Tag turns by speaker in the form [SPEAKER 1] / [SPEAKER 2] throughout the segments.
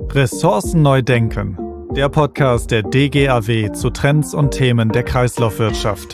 [SPEAKER 1] Ressourcen neu denken. Der Podcast der DGAW zu Trends und Themen der Kreislaufwirtschaft.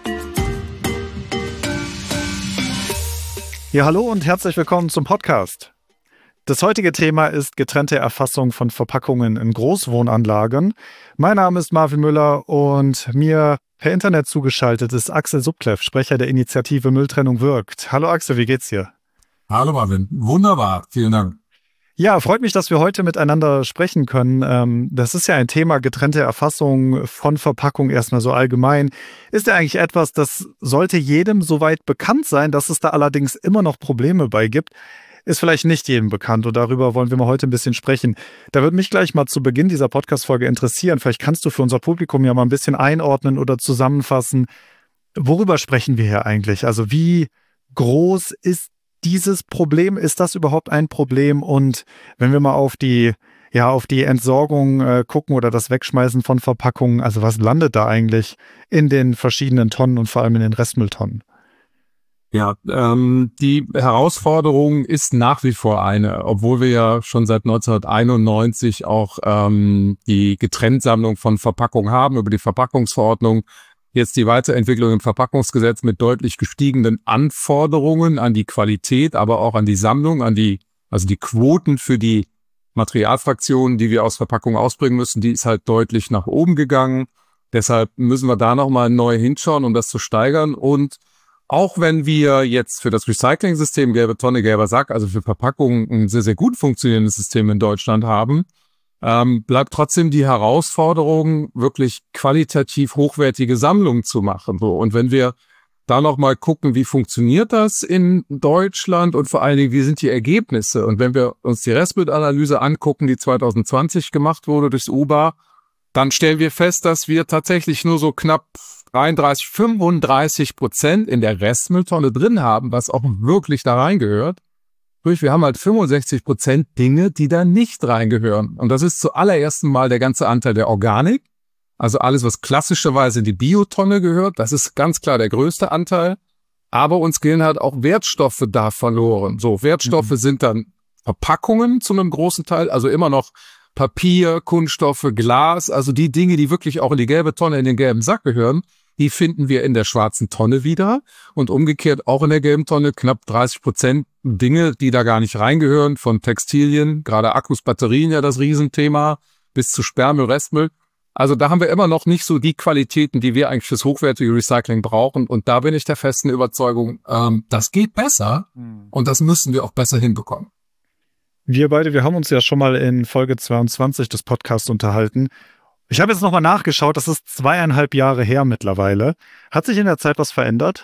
[SPEAKER 1] Ja, hallo und herzlich willkommen zum Podcast. Das heutige Thema ist getrennte Erfassung von Verpackungen in Großwohnanlagen. Mein Name ist Marvin Müller und mir per Internet zugeschaltet ist Axel Subkleff, Sprecher der Initiative Mülltrennung wirkt. Hallo Axel, wie geht's dir?
[SPEAKER 2] Hallo Marvin, wunderbar, vielen Dank.
[SPEAKER 1] Ja, freut mich, dass wir heute miteinander sprechen können. Das ist ja ein Thema, getrennte Erfassung von Verpackung erstmal so allgemein. Ist ja eigentlich etwas, das sollte jedem soweit bekannt sein, dass es da allerdings immer noch Probleme bei gibt. Ist vielleicht nicht jedem bekannt und darüber wollen wir mal heute ein bisschen sprechen. Da würde mich gleich mal zu Beginn dieser Podcast-Folge interessieren. Vielleicht kannst du für unser Publikum ja mal ein bisschen einordnen oder zusammenfassen. Worüber sprechen wir hier eigentlich? Also wie groß ist dieses Problem? Ist das überhaupt ein Problem? Und wenn wir mal auf die Entsorgung gucken oder das Wegschmeißen von Verpackungen, also was landet da eigentlich in den verschiedenen Tonnen und vor allem in den Restmülltonnen?
[SPEAKER 2] Ja, die Herausforderung ist nach wie vor eine, obwohl wir ja schon seit 1991 auch die Getrenntsammlung von Verpackungen haben, über die Verpackungsverordnung, jetzt die Weiterentwicklung im Verpackungsgesetz mit deutlich gestiegenen Anforderungen an die Qualität, aber auch an die Sammlung, also die Quoten für die Materialfraktionen, die wir aus Verpackungen ausbringen müssen, die ist halt deutlich nach oben gegangen. Deshalb müssen wir da nochmal neu hinschauen, um das zu steigern. Und auch wenn wir jetzt für das Recycling-System gelbe Tonne, gelber Sack, also für Verpackungen ein sehr, sehr gut funktionierendes System in Deutschland haben, bleibt trotzdem die Herausforderung, wirklich qualitativ hochwertige Sammlungen zu machen. So, und wenn wir da nochmal gucken, wie funktioniert das in Deutschland und vor allen Dingen, wie sind die Ergebnisse? Und wenn wir uns die Restmüllanalyse angucken, die 2020 gemacht wurde durchs UBA, dann stellen wir fest, dass wir tatsächlich nur so knapp 35% in der Restmülltonne drin haben, was auch wirklich da reingehört. Wir haben halt 65% Dinge, die da nicht reingehören. Und das ist zuallererst mal der ganze Anteil der Organik. Also alles, was klassischerweise in die Biotonne gehört, das ist ganz klar der größte Anteil. Aber uns gehen halt auch Wertstoffe da verloren. So, Wertstoffe sind dann Verpackungen zu einem großen Teil, also immer noch Papier, Kunststoffe, Glas, also die Dinge, die wirklich auch in die gelbe Tonne, in den gelben Sack gehören, die finden wir in der schwarzen Tonne wieder und umgekehrt auch in der gelben Tonne knapp 30% Dinge, die da gar nicht reingehören, von Textilien, gerade Akkus, Batterien ja das Riesenthema, bis zu Sperrmüll, Restmüll. Also da haben wir immer noch nicht so die Qualitäten, die wir eigentlich fürs hochwertige Recycling brauchen. Und da bin ich der festen Überzeugung, das geht besser und das müssen wir auch besser hinbekommen.
[SPEAKER 1] Wir haben uns ja schon mal in Folge 22 des Podcasts unterhalten. Ich habe jetzt nochmal nachgeschaut, das ist 2,5 Jahre her mittlerweile. Hat sich in der Zeit was verändert?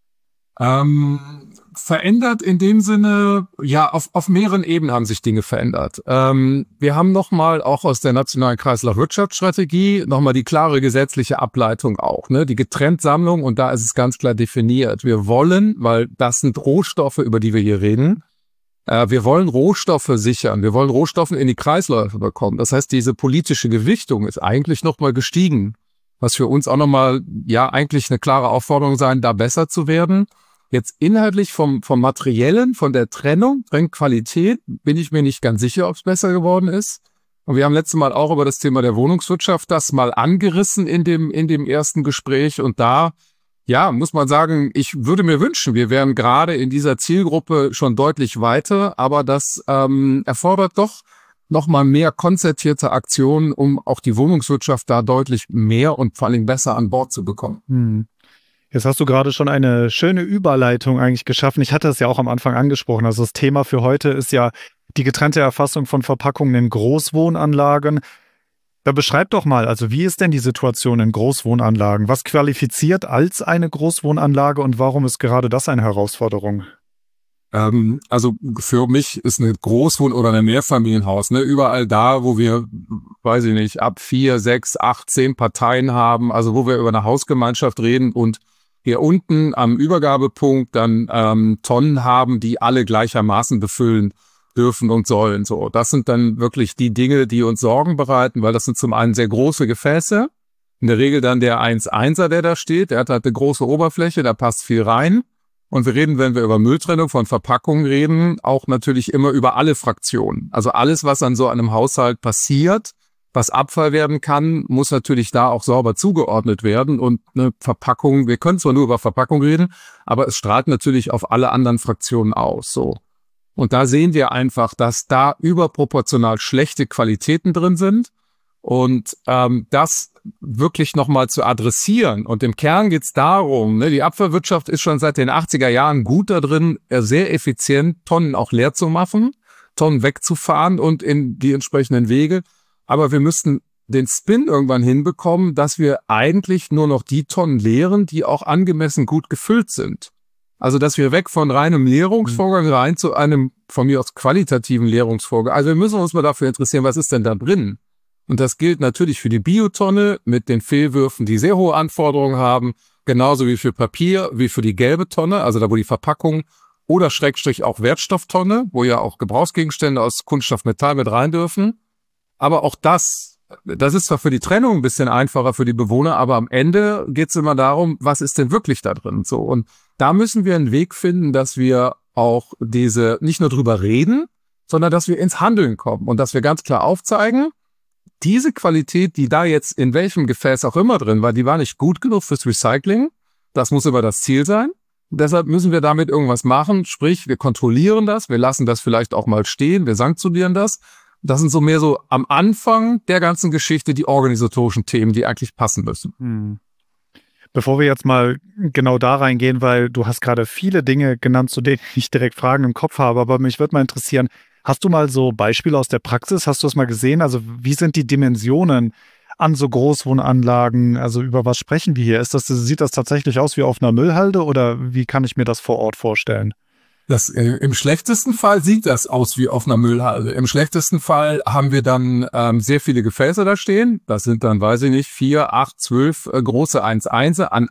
[SPEAKER 2] Verändert in dem Sinne, ja, auf mehreren Ebenen haben sich Dinge verändert. Wir haben nochmal auch aus der nationalen Kreislaufwirtschaftsstrategie nochmal die klare gesetzliche Ableitung auch, ne, die Getrenntsammlung, und da ist es ganz klar definiert. Wir wollen, weil das sind Rohstoffe, über die wir hier reden, wir wollen Rohstoffe sichern, wir wollen Rohstoffe in die Kreisläufe bekommen. Das heißt, diese politische Gewichtung ist eigentlich nochmal gestiegen, was für uns auch nochmal, ja, eigentlich eine klare Aufforderung sein, da besser zu werden. Jetzt inhaltlich vom Materiellen, von der Trennqualität, bin ich mir nicht ganz sicher, ob es besser geworden ist. Und wir haben letztes Mal auch über das Thema der Wohnungswirtschaft das mal angerissen in dem ersten Gespräch. Und da, ja, muss man sagen, ich würde mir wünschen, wir wären gerade in dieser Zielgruppe schon deutlich weiter, aber das erfordert doch nochmal mehr konzertierte Aktionen, um auch die Wohnungswirtschaft da deutlich mehr und vor allem besser an Bord zu bekommen.
[SPEAKER 1] Jetzt hast du gerade schon eine schöne Überleitung eigentlich geschaffen. Ich hatte es ja auch am Anfang angesprochen. Also das Thema für heute ist ja die getrennte Erfassung von Verpackungen in Großwohnanlagen. Da beschreib doch mal, also wie ist denn die Situation in Großwohnanlagen? Was qualifiziert als eine Großwohnanlage und warum ist gerade das eine Herausforderung?
[SPEAKER 2] Also für mich ist eine Großwohn- oder ein Mehrfamilienhaus, ne, überall da, wo wir, weiß ich nicht, ab 4, 6, 8, 10 Parteien haben, also wo wir über eine Hausgemeinschaft reden und hier unten am Übergabepunkt dann Tonnen haben, die alle gleichermaßen befüllen dürfen und sollen. So, das sind dann wirklich die Dinge, die uns Sorgen bereiten, weil das sind zum einen sehr große Gefäße. In der Regel dann der 1,1er, der da steht, der hat halt eine große Oberfläche, da passt viel rein. Und wir reden, wenn wir über Mülltrennung von Verpackungen reden, auch natürlich immer über alle Fraktionen. Also alles, was an so einem Haushalt passiert, was Abfall werden kann, muss natürlich da auch sauber zugeordnet werden. Und eine Verpackung, wir können zwar nur über Verpackung reden, aber es strahlt natürlich auf alle anderen Fraktionen aus. So. Und da sehen wir einfach, dass da überproportional schlechte Qualitäten drin sind. Und das wirklich nochmal zu adressieren. Und im Kern geht es darum, ne, die Abfallwirtschaft ist schon seit den 80er Jahren gut da drin, sehr effizient Tonnen auch leer zu machen, Tonnen wegzufahren und in die entsprechenden Wege. Aber wir müssten den Spin irgendwann hinbekommen, dass wir eigentlich nur noch die Tonnen leeren, die auch angemessen gut gefüllt sind. Also dass wir weg von reinem Leerungsvorgang rein zu einem von mir aus qualitativen Leerungsvorgang. Also wir müssen uns mal dafür interessieren, was ist denn da drin? Und das gilt natürlich für die Biotonne mit den Fehlwürfen, die sehr hohe Anforderungen haben, genauso wie für Papier, wie für die gelbe Tonne, also da wo die Verpackung oder Schrägstrich auch Wertstofftonne, wo ja auch Gebrauchsgegenstände aus Kunststoff, Metall mit rein dürfen. Aber auch das ist zwar für die Trennung ein bisschen einfacher für die Bewohner, aber am Ende geht es immer darum, was ist denn wirklich da drin? So, und da müssen wir einen Weg finden, dass wir auch diese nicht nur drüber reden, sondern dass wir ins Handeln kommen und dass wir ganz klar aufzeigen, diese Qualität, die da jetzt in welchem Gefäß auch immer drin war, die war nicht gut genug fürs Recycling. Das muss aber das Ziel sein. Und deshalb müssen wir damit irgendwas machen. Sprich, wir kontrollieren das, wir lassen das vielleicht auch mal stehen, wir sanktionieren das. Das sind so mehr so am Anfang der ganzen Geschichte die organisatorischen Themen, die eigentlich passen müssen.
[SPEAKER 1] Bevor wir jetzt mal genau da reingehen, weil du hast gerade viele Dinge genannt, zu denen ich direkt Fragen im Kopf habe, aber mich würde mal interessieren, hast du mal so Beispiele aus der Praxis? Hast du das mal gesehen? Also wie sind die Dimensionen an so Großwohnanlagen? Also über was sprechen wir hier? Sieht das tatsächlich aus wie auf einer Müllhalde oder wie kann ich mir das vor Ort vorstellen?
[SPEAKER 2] Im schlechtesten Fall sieht das aus wie auf einer Müllhalde. Im schlechtesten Fall haben wir dann sehr viele Gefäße da stehen. Das sind dann, weiß ich nicht, 4, 8, 12 große 1-1 an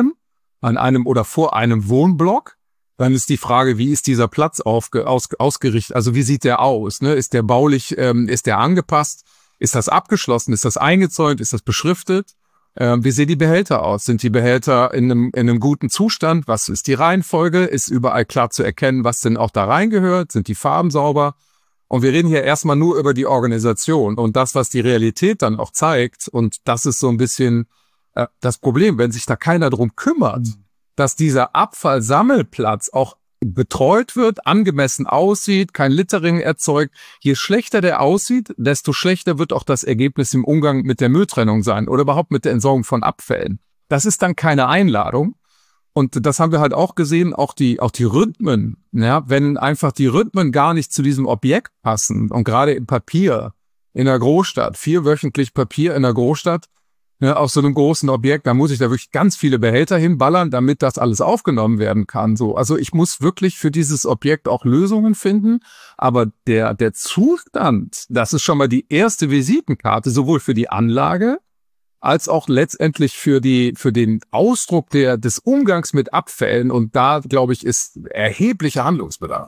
[SPEAKER 2] einem oder vor einem Wohnblock. Dann ist die Frage, wie ist dieser Platz ausgerichtet? Also wie sieht der aus? Ne? Ist der baulich, ist der angepasst? Ist das abgeschlossen? Ist das eingezäunt? Ist das beschriftet? Wie sehen die Behälter aus? Sind die Behälter in einem guten Zustand? Was ist die Reihenfolge? Ist überall klar zu erkennen, was denn auch da reingehört? Sind die Farben sauber? Und wir reden hier erstmal nur über die Organisation und das, was die Realität dann auch zeigt. Und das ist so ein bisschen das Problem, wenn sich da keiner drum kümmert, dass dieser Abfallsammelplatz auch betreut wird, angemessen aussieht, kein Littering erzeugt. Je schlechter der aussieht, desto schlechter wird auch das Ergebnis im Umgang mit der Mülltrennung sein oder überhaupt mit der Entsorgung von Abfällen. Das ist dann keine Einladung. Und das haben wir halt auch gesehen, auch die Rhythmen, ja, wenn einfach die Rhythmen gar nicht zu diesem Objekt passen und gerade im Papier in der Großstadt, 4-wöchentlich Papier in der Großstadt, ja, auf so einem großen Objekt, da muss ich da wirklich ganz viele Behälter hinballern, damit das alles aufgenommen werden kann. So, also ich muss wirklich für dieses Objekt auch Lösungen finden. Aber der Zustand, das ist schon mal die erste Visitenkarte, sowohl für die Anlage als auch letztendlich für den Ausdruck des Umgangs mit Abfällen. Und da, glaube ich, ist erheblicher Handlungsbedarf.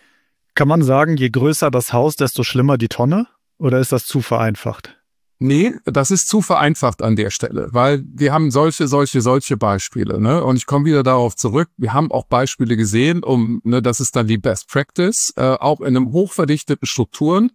[SPEAKER 1] Kann man sagen, je größer das Haus, desto schlimmer die Tonne? Oder ist das zu vereinfacht?
[SPEAKER 2] Nee, das ist zu vereinfacht an der Stelle, weil wir haben solche Beispiele, ne? Und ich komme wieder darauf zurück. Wir haben auch Beispiele gesehen, das ist dann die Best Practice, auch in einem hochverdichteten Strukturen.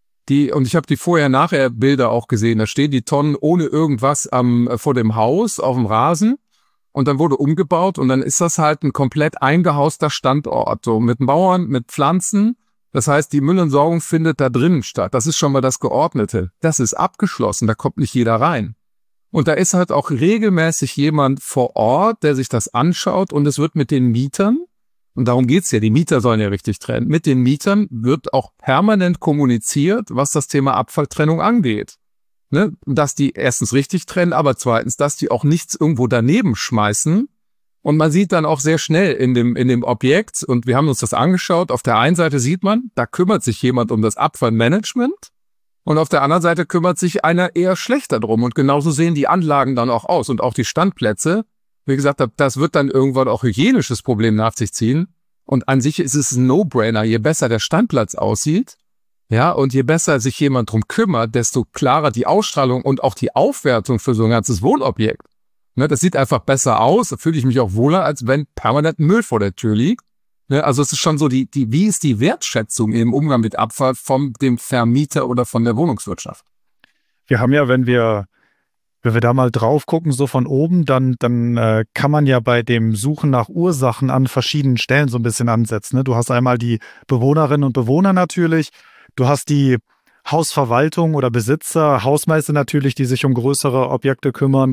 [SPEAKER 2] Und ich habe die vorher-nachher Bilder auch gesehen. Da stehen die Tonnen ohne irgendwas vor dem Haus auf dem Rasen und dann wurde umgebaut und dann ist das halt ein komplett eingehauster Standort, so mit Mauern, mit Pflanzen. Das heißt, die Müllentsorgung findet da drinnen statt. Das ist schon mal das Geordnete. Das ist abgeschlossen, da kommt nicht jeder rein. Und da ist halt auch regelmäßig jemand vor Ort, der sich das anschaut und es wird mit den Mietern, und darum geht's ja, die Mieter sollen ja richtig trennen, mit den Mietern wird auch permanent kommuniziert, was das Thema Abfalltrennung angeht. Ne? Dass die erstens richtig trennen, aber zweitens, dass die auch nichts irgendwo daneben schmeißen. Und man sieht dann auch sehr schnell in dem Objekt, und wir haben uns das angeschaut, auf der einen Seite sieht man, da kümmert sich jemand um das Abfallmanagement und auf der anderen Seite kümmert sich einer eher schlechter drum. Und genauso sehen die Anlagen dann auch aus und auch die Standplätze. Wie gesagt, das wird dann irgendwann auch hygienisches Problem nach sich ziehen. Und an sich ist es ein No-Brainer, je besser der Standplatz aussieht, ja, und je besser sich jemand drum kümmert, desto klarer die Ausstrahlung und auch die Aufwertung für so ein ganzes Wohnobjekt. Ne, das sieht einfach besser aus, da fühle ich mich auch wohler, als wenn permanent Müll vor der Tür liegt. Ne, also es ist schon so, wie ist die Wertschätzung im Umgang mit Abfall von dem Vermieter oder von der Wohnungswirtschaft?
[SPEAKER 1] Wir haben ja, wenn wir da mal drauf gucken, so von oben, dann kann man ja bei dem Suchen nach Ursachen an verschiedenen Stellen so ein bisschen ansetzen. Ne? Du hast einmal die Bewohnerinnen und Bewohner natürlich, du hast die Hausverwaltung oder Besitzer, Hausmeister natürlich, die sich um größere Objekte kümmern,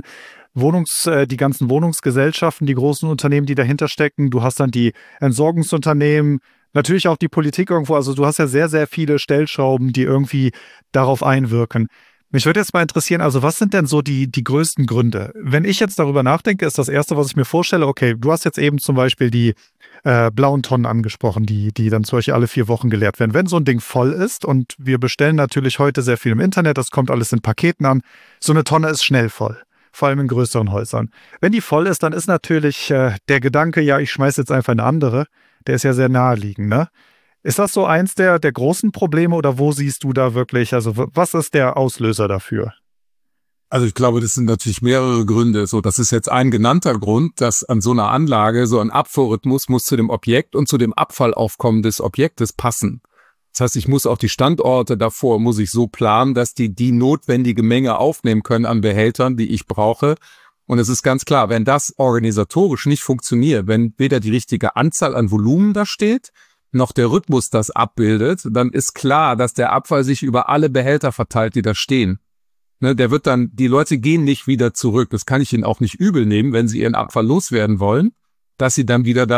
[SPEAKER 1] die ganzen Wohnungsgesellschaften, die großen Unternehmen, die dahinter stecken. Du hast dann die Entsorgungsunternehmen, natürlich auch die Politik irgendwo. Also du hast ja sehr, sehr viele Stellschrauben, die irgendwie darauf einwirken. Mich würde jetzt mal interessieren, also was sind denn so die größten Gründe? Wenn ich jetzt darüber nachdenke, ist das Erste, was ich mir vorstelle, okay, du hast jetzt eben zum Beispiel die blauen Tonnen angesprochen, die dann zum Beispiel alle 4 Wochen geleert werden. Wenn so ein Ding voll ist, und wir bestellen natürlich heute sehr viel im Internet, das kommt alles in Paketen an, so eine Tonne ist schnell voll, vor allem in größeren Häusern. Wenn die voll ist, dann ist natürlich der Gedanke, ja, ich schmeiße jetzt einfach eine andere, der ist ja sehr naheliegend, ne? Ist das so eins der großen Probleme oder wo siehst du da wirklich, also was ist der Auslöser dafür?
[SPEAKER 2] Also ich glaube, das sind natürlich mehrere Gründe. So, das ist jetzt ein genannter Grund, dass an so einer Anlage so ein Abfuhrrhythmus muss zu dem Objekt und zu dem Abfallaufkommen des Objektes passen. Das heißt, ich muss auch die Standorte davor, muss ich so planen, dass die notwendige Menge aufnehmen können an Behältern, die ich brauche. Und es ist ganz klar, wenn das organisatorisch nicht funktioniert, wenn weder die richtige Anzahl an Volumen da steht, noch der Rhythmus das abbildet, dann ist klar, dass der Abfall sich über alle Behälter verteilt, die da stehen. Ne, die Leute gehen nicht wieder zurück. Das kann ich ihnen auch nicht übel nehmen, wenn sie ihren Abfall loswerden wollen, dass sie dann wieder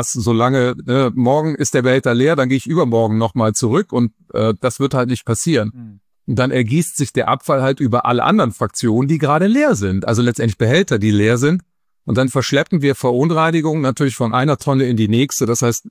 [SPEAKER 2] morgen ist der Behälter leer, dann gehe ich übermorgen nochmal zurück und das wird halt nicht passieren. Und dann ergießt sich der Abfall halt über alle anderen Fraktionen, die gerade leer sind. Also letztendlich Behälter, die leer sind. Und dann verschleppen wir Verunreinigungen natürlich von einer Tonne in die nächste. Das heißt,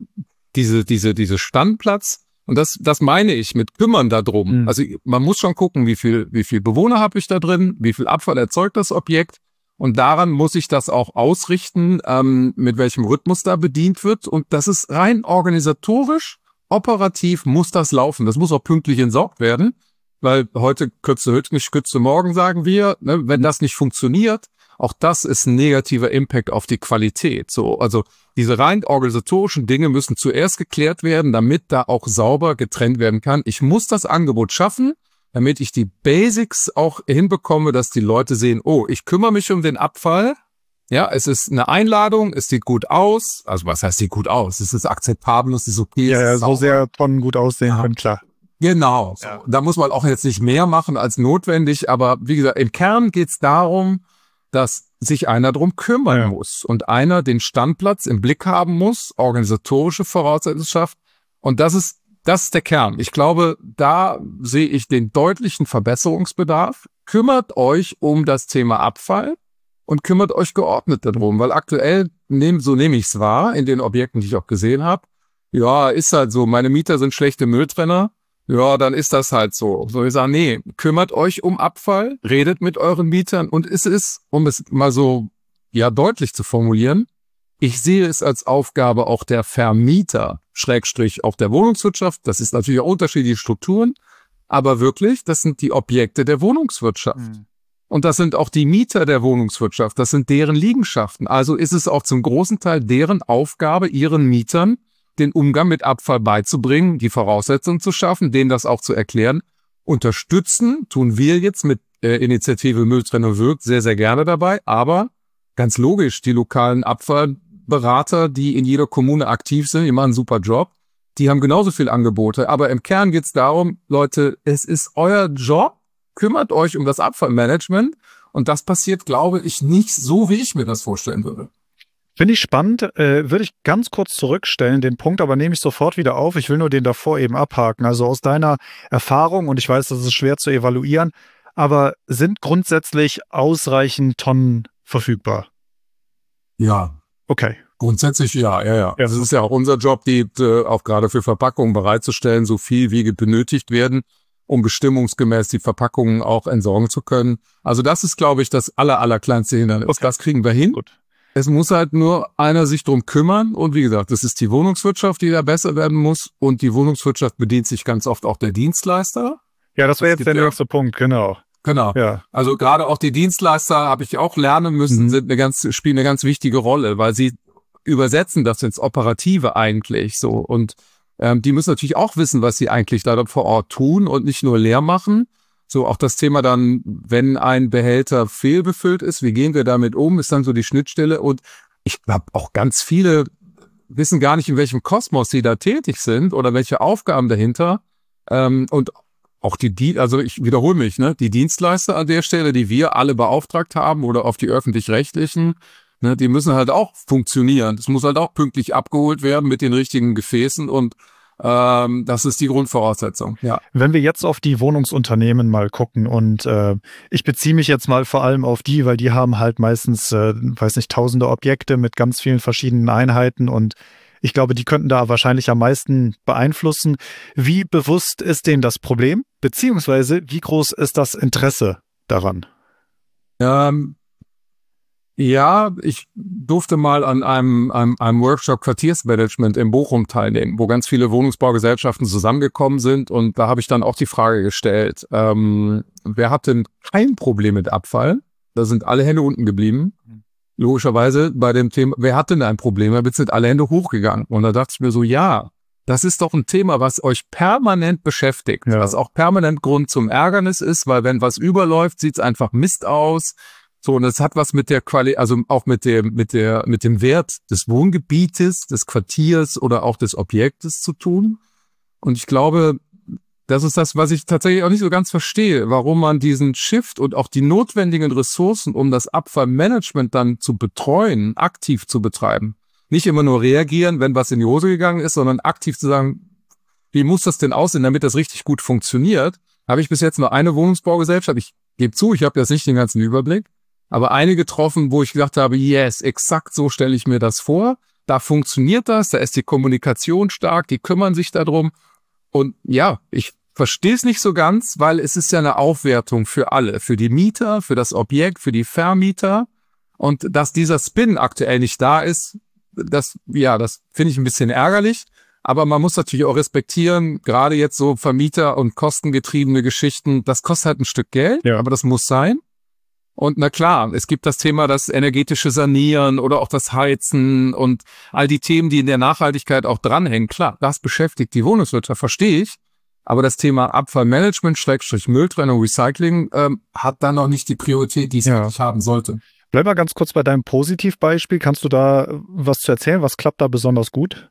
[SPEAKER 2] diese Standplatz, und das meine ich mit kümmern darum. Also man muss schon gucken, wie viel Bewohner habe ich da drin, wie viel Abfall erzeugt das Objekt, und daran muss ich das auch ausrichten, mit welchem Rhythmus da bedient wird, und das ist rein organisatorisch, operativ muss das laufen. Das muss auch pünktlich entsorgt werden, weil heute kürze nicht kürze morgen, sagen wir, ne, wenn das nicht funktioniert. Auch das ist ein negativer Impact auf die Qualität. So, also diese rein organisatorischen Dinge müssen zuerst geklärt werden, damit da auch sauber getrennt werden kann. Ich muss das Angebot schaffen, damit ich die Basics auch hinbekomme, dass die Leute sehen, oh, ich kümmere mich um den Abfall. Ja, es ist eine Einladung, es sieht gut aus. Also was heißt sieht gut aus? Es ist akzeptabel, es ist okay.
[SPEAKER 1] Ja, so sehr Tonnen gut aussehen können, klar.
[SPEAKER 2] Genau. So. Ja. Da muss man auch jetzt nicht mehr machen als notwendig. Aber wie gesagt, im Kern geht es darum, dass sich einer drum kümmern muss und einer den Standplatz im Blick haben muss, organisatorische Voraussetzungen schafft. Und das ist der Kern. Ich glaube, da sehe ich den deutlichen Verbesserungsbedarf. Kümmert euch um das Thema Abfall und kümmert euch geordnet darum, weil aktuell, so nehme ich es wahr, in den Objekten, die ich auch gesehen habe, ja, ist halt so, meine Mieter sind schlechte Mülltrenner. Ja, dann ist das halt so. So, ich sage, nee, kümmert euch um Abfall, redet mit euren Mietern, und es ist, um es mal so deutlich zu formulieren, ich sehe es als Aufgabe auch der Vermieter, Schrägstrich auch der Wohnungswirtschaft, das ist natürlich auch unterschiedliche Strukturen, aber wirklich, das sind die Objekte der Wohnungswirtschaft. Und das sind auch die Mieter der Wohnungswirtschaft, das sind deren Liegenschaften. Also ist es auch zum großen Teil deren Aufgabe, ihren Mietern den Umgang mit Abfall beizubringen, die Voraussetzungen zu schaffen, denen das auch zu erklären. Unterstützen tun wir jetzt mit Initiative Mülltrennung wirkt sehr, sehr gerne dabei, aber ganz logisch, die lokalen Abfallberater, die in jeder Kommune aktiv sind, die machen einen super Job, die haben genauso viel Angebote, aber im Kern geht es darum, Leute, es ist euer Job, kümmert euch um das Abfallmanagement, und das passiert, glaube ich, nicht so, wie ich mir das vorstellen würde.
[SPEAKER 1] Finde ich spannend, würde ich ganz kurz zurückstellen, den Punkt aber nehme ich sofort wieder auf. Ich will nur den davor eben abhaken. Also aus deiner Erfahrung, und ich weiß, das ist schwer zu evaluieren, aber sind grundsätzlich ausreichend Tonnen verfügbar?
[SPEAKER 2] Ja.
[SPEAKER 1] Okay.
[SPEAKER 2] Grundsätzlich ja. Es ist ja auch unser Job, die auch gerade für Verpackungen bereitzustellen, so viel wie benötigt werden, um bestimmungsgemäß die Verpackungen auch entsorgen zu können. Also das ist, glaube ich, das allerkleinste Hindernis. Okay. Das kriegen wir hin. Gut. Es muss halt nur einer sich drum kümmern, und wie gesagt, das ist die Wohnungswirtschaft, die da besser werden muss, und die Wohnungswirtschaft bedient sich ganz oft auch der Dienstleister.
[SPEAKER 1] Ja, das wäre jetzt der nächste Punkt, genau.
[SPEAKER 2] Genau.
[SPEAKER 1] Ja.
[SPEAKER 2] Also gerade auch die Dienstleister, habe ich auch lernen müssen, spielen eine ganz wichtige Rolle, weil sie übersetzen das ins Operative eigentlich so. Und die müssen natürlich auch wissen, was sie eigentlich da vor Ort tun und nicht nur leer machen. So auch das Thema dann, wenn ein Behälter fehlbefüllt ist, wie gehen wir damit um, ist dann so die Schnittstelle. Und ich glaube auch ganz viele wissen gar nicht, in welchem Kosmos sie da tätig sind oder welche Aufgaben dahinter. Und auch also ich wiederhole mich, ne, die Dienstleister an der Stelle, die wir alle beauftragt haben oder auf die öffentlich-rechtlichen, ne, die müssen halt auch funktionieren. Das muss halt auch pünktlich abgeholt werden mit den richtigen Gefäßen und das ist die Grundvoraussetzung. Ja.
[SPEAKER 1] Wenn wir jetzt auf die Wohnungsunternehmen mal gucken und ich beziehe mich jetzt mal vor allem auf die, weil die haben halt meistens, weiß nicht, tausende Objekte mit ganz vielen verschiedenen Einheiten und ich glaube, die könnten da wahrscheinlich am meisten beeinflussen. Wie bewusst ist denen das Problem? Beziehungsweise, wie groß ist das Interesse daran?
[SPEAKER 2] Ja, ich durfte mal an einem Workshop Quartiersmanagement in Bochum teilnehmen, wo ganz viele Wohnungsbaugesellschaften zusammengekommen sind. Und da habe ich dann auch die Frage gestellt, wer hat denn kein Problem mit Abfall? Da sind alle Hände unten geblieben. Logischerweise bei dem Thema, wer hat denn ein Problem? Da sind alle Hände hochgegangen. Und da dachte ich mir so, ja, das ist doch ein Thema, was euch permanent beschäftigt, was auch permanent Grund zum Ärgernis ist, weil wenn was überläuft, sieht es einfach Mist aus. So, und es hat was mit der Qualität, also auch mit dem Wert des Wohngebietes, des Quartiers oder auch des Objektes zu tun. Und ich glaube, das ist das, was ich tatsächlich auch nicht so ganz verstehe, warum man diesen Shift und auch die notwendigen Ressourcen, um das Abfallmanagement dann zu betreuen, aktiv zu betreiben. Nicht immer nur reagieren, wenn was in die Hose gegangen ist, sondern aktiv zu sagen, wie muss das denn aussehen, damit das richtig gut funktioniert? Habe ich bis jetzt nur eine Wohnungsbaugesellschaft, ich gebe zu, ich habe jetzt nicht den ganzen Überblick, aber eine getroffen, wo ich gedacht habe, yes, exakt so stelle ich mir das vor. Da funktioniert das, da ist die Kommunikation stark, die kümmern sich darum. Und ja, ich verstehe es nicht so ganz, weil es ist ja eine Aufwertung für alle, für die Mieter, für das Objekt, für die Vermieter. Und dass dieser Spin aktuell nicht da ist, das finde ich ein bisschen ärgerlich. Aber man muss natürlich auch respektieren, gerade jetzt so Vermieter- und kostengetriebene Geschichten, das kostet halt ein Stück Geld, aber das muss sein. Und na klar, es gibt das Thema das energetische Sanieren oder auch das Heizen und all die Themen, die in der Nachhaltigkeit auch dranhängen. Klar, das beschäftigt die Wohnungswirtschaft, verstehe ich. Aber das Thema Abfallmanagement, Mülltrennung, Recycling hat da noch nicht die Priorität, die es eigentlich haben sollte.
[SPEAKER 1] Bleib mal ganz kurz bei deinem Positivbeispiel. Kannst du da was zu erzählen? Was klappt da besonders gut?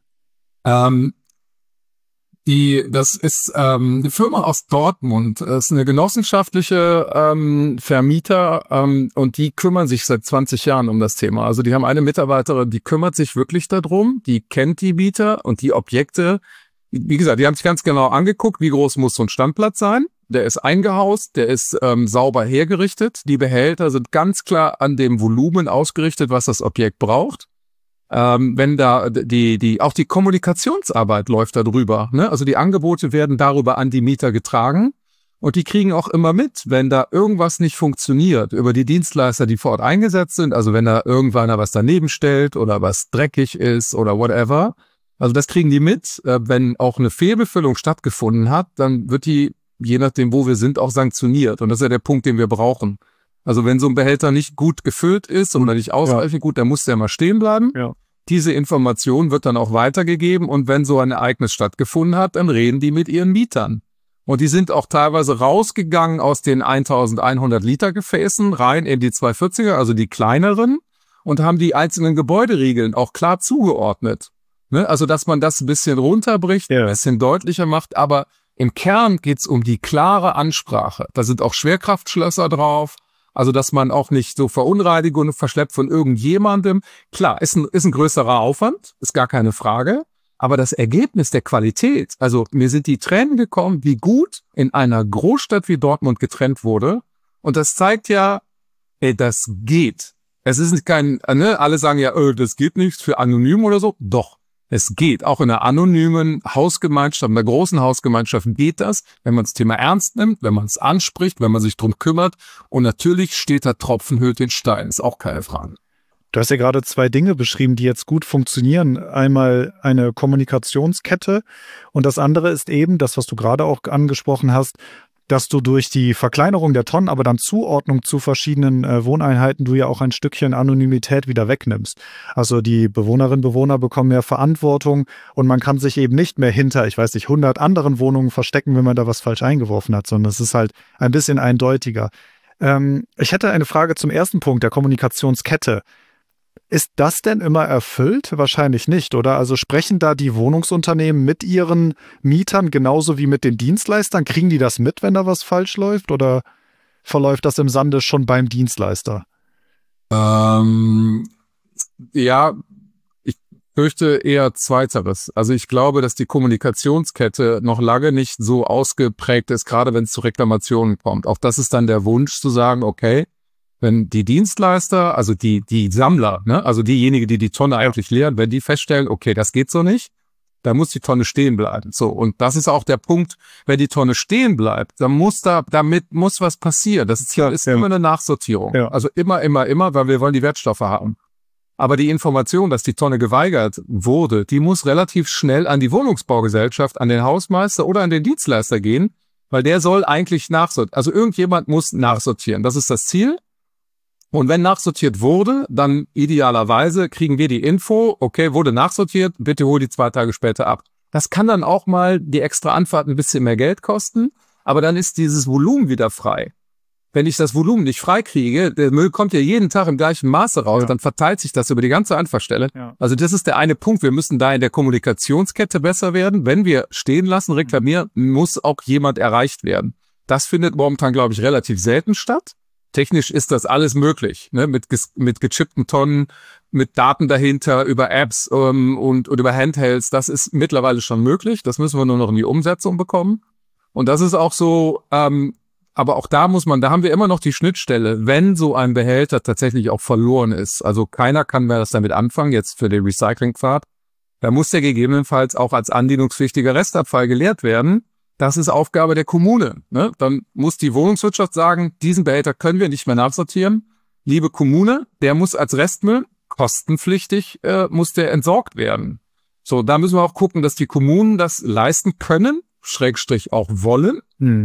[SPEAKER 2] Das ist eine Firma aus Dortmund. Das ist eine genossenschaftliche Vermieter und die kümmern sich seit 20 Jahren um das Thema. Also die haben eine Mitarbeiterin, die kümmert sich wirklich darum, die kennt die Mieter und die Objekte. Wie gesagt, die haben sich ganz genau angeguckt, wie groß muss so ein Standplatz sein. Der ist eingehaust, der ist sauber hergerichtet. Die Behälter sind ganz klar an dem Volumen ausgerichtet, was das Objekt braucht. Wenn da auch die Kommunikationsarbeit läuft da drüber, ne? Also die Angebote werden darüber an die Mieter getragen und die kriegen auch immer mit, wenn da irgendwas nicht funktioniert, über die Dienstleister, die vor Ort eingesetzt sind, also wenn da irgendwann was daneben stellt oder was dreckig ist oder whatever. Also das kriegen die mit. Wenn auch eine Fehlbefüllung stattgefunden hat, dann wird die, je nachdem wo wir sind, auch sanktioniert. Und das ist ja der Punkt, den wir brauchen. Also wenn so ein Behälter nicht gut gefüllt ist oder nicht ausreichend gut, dann muss der mal stehen bleiben. Ja. Diese Information wird dann auch weitergegeben und wenn so ein Ereignis stattgefunden hat, dann reden die mit ihren Mietern. Und die sind auch teilweise rausgegangen aus den 1100 Liter Gefäßen rein in die 240er, also die kleineren, und haben die einzelnen Gebäuderiegeln auch klar zugeordnet. Ne? Also dass man das ein bisschen runterbricht, ein bisschen deutlicher macht, aber im Kern geht's um die klare Ansprache. Da sind auch Schwerkraftschlösser drauf. Also, dass man auch nicht so Verunreinigungen verschleppt von irgendjemandem. Klar, ist ein größerer Aufwand, ist gar keine Frage. Aber das Ergebnis der Qualität, also mir sind die Tränen gekommen, wie gut in einer Großstadt wie Dortmund getrennt wurde. Und das zeigt ja, das geht. Es ist kein, ne, alle sagen ja, das geht nicht für anonym oder so. Doch. Es geht. Auch in einer anonymen Hausgemeinschaft, in einer großen Hausgemeinschaft geht das, wenn man das Thema ernst nimmt, wenn man es anspricht, wenn man sich drum kümmert. Und natürlich steht da Tropfen höhlt den Stein. Ist auch keine Frage.
[SPEAKER 1] Du hast ja gerade zwei Dinge beschrieben, die jetzt gut funktionieren. Einmal eine Kommunikationskette und das andere ist eben, das, was du gerade auch angesprochen hast, dass du durch die Verkleinerung der Tonnen, aber dann Zuordnung zu verschiedenen Wohneinheiten, du ja auch ein Stückchen Anonymität wieder wegnimmst. Also die Bewohnerinnen und Bewohner bekommen mehr Verantwortung und man kann sich eben nicht mehr hinter, ich weiß nicht, 100 anderen Wohnungen verstecken, wenn man da was falsch eingeworfen hat, sondern es ist halt ein bisschen eindeutiger. Ich hätte eine Frage zum ersten Punkt, der Kommunikationskette. Ist das denn immer erfüllt? Wahrscheinlich nicht, oder? Also sprechen da die Wohnungsunternehmen mit ihren Mietern genauso wie mit den Dienstleistern? Kriegen die das mit, wenn da was falsch läuft? Oder verläuft das im Sande schon beim Dienstleister?
[SPEAKER 2] Ja, ich fürchte eher Zweiteres. Also ich glaube, dass die Kommunikationskette noch lange nicht so ausgeprägt ist, gerade wenn es zu Reklamationen kommt. Auch das ist dann der Wunsch zu sagen, okay, wenn die Dienstleister, also die Sammler, ne, also diejenigen, die die Tonne eigentlich leeren, wenn die feststellen, okay, das geht so nicht, dann muss die Tonne stehen bleiben. So, und das ist auch der Punkt, wenn die Tonne stehen bleibt, dann muss damit muss was passieren. Das ist immer eine Nachsortierung. Ja. Also immer, weil wir wollen die Wertstoffe haben. Aber die Information, dass die Tonne geweigert wurde, die muss relativ schnell an die Wohnungsbaugesellschaft, an den Hausmeister oder an den Dienstleister gehen, weil der soll eigentlich nachsortieren. Also irgendjemand muss nachsortieren. Das ist das Ziel. Und wenn nachsortiert wurde, dann idealerweise kriegen wir die Info, okay, wurde nachsortiert, bitte hol die 2 Tage später ab. Das kann dann auch mal die extra Anfahrt ein bisschen mehr Geld kosten, aber dann ist dieses Volumen wieder frei. Wenn ich das Volumen nicht frei kriege, der Müll kommt ja jeden Tag im gleichen Maße raus, dann verteilt sich das über die ganze Anfahrstelle. Ja. Also das ist der eine Punkt, wir müssen da in der Kommunikationskette besser werden. Wenn wir stehen lassen, reklamieren, muss auch jemand erreicht werden. Das findet momentan, glaube ich, relativ selten statt. Technisch ist das alles möglich, ne? Mit gechippten Tonnen, mit Daten dahinter, über Apps und über Handhelds. Das ist mittlerweile schon möglich. Das müssen wir nur noch in die Umsetzung bekommen. Und das ist auch so, aber auch da haben wir immer noch die Schnittstelle, wenn so ein Behälter tatsächlich auch verloren ist. Also keiner kann mehr das damit anfangen, jetzt für den Recyclingpfad. Da muss der gegebenenfalls auch als andienungspflichtiger Restabfall geleert werden. Das ist Aufgabe der Kommune, ne? Dann muss die Wohnungswirtschaft sagen, diesen Behälter können wir nicht mehr nachsortieren. Liebe Kommune, der muss als Restmüll kostenpflichtig, muss der entsorgt werden. So, da müssen wir auch gucken, dass die Kommunen das leisten können, Schrägstrich auch wollen.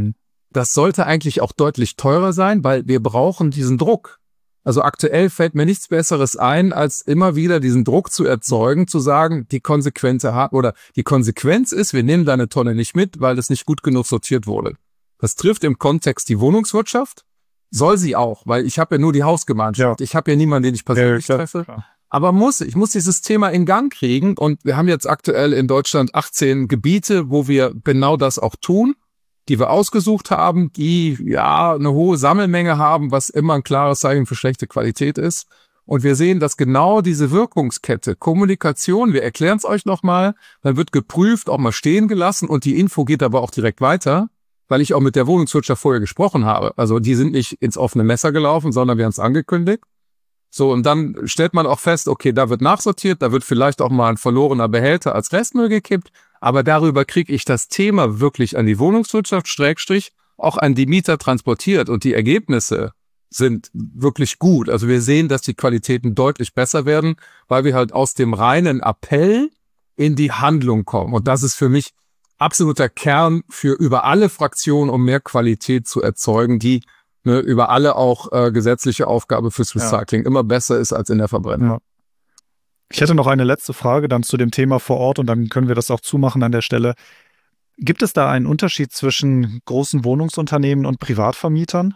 [SPEAKER 2] Das sollte eigentlich auch deutlich teurer sein, weil wir brauchen diesen Druck. Also aktuell fällt mir nichts Besseres ein, als immer wieder diesen Druck zu erzeugen, zu sagen, die Konsequenz ist, wir nehmen deine Tonne nicht mit, weil das nicht gut genug sortiert wurde. Das trifft im Kontext die Wohnungswirtschaft, soll sie auch, weil ich habe ja nur die Hausgemeinschaft, ich habe ja niemanden, den ich persönlich treffe. Klar. Aber ich muss dieses Thema in Gang kriegen und wir haben jetzt aktuell in Deutschland 18 Gebiete, wo wir genau das auch tun, die wir ausgesucht haben, die ja eine hohe Sammelmenge haben, was immer ein klares Zeichen für schlechte Qualität ist. Und wir sehen, dass genau diese Wirkungskette, Kommunikation, wir erklären es euch nochmal, dann wird geprüft, auch mal stehen gelassen und die Info geht aber auch direkt weiter, weil ich auch mit der Wohnungswirtschaft vorher gesprochen habe. Also die sind nicht ins offene Messer gelaufen, sondern wir haben es angekündigt. So, und dann stellt man auch fest, okay, da wird nachsortiert, da wird vielleicht auch mal ein verlorener Behälter als Restmüll gekippt, aber darüber kriege ich das Thema wirklich an die Wohnungswirtschaft, auch an die Mieter transportiert und die Ergebnisse sind wirklich gut. Also wir sehen, dass die Qualitäten deutlich besser werden, weil wir halt aus dem reinen Appell in die Handlung kommen. Und das ist für mich absoluter Kern für über alle Fraktionen, um mehr Qualität zu erzeugen, die über alle auch gesetzliche Aufgabe fürs Recycling immer besser ist als in der Verbrennung.
[SPEAKER 1] Ja. Ich hätte noch eine letzte Frage dann zu dem Thema vor Ort und dann können wir das auch zumachen an der Stelle. Gibt es da einen Unterschied zwischen großen Wohnungsunternehmen und Privatvermietern?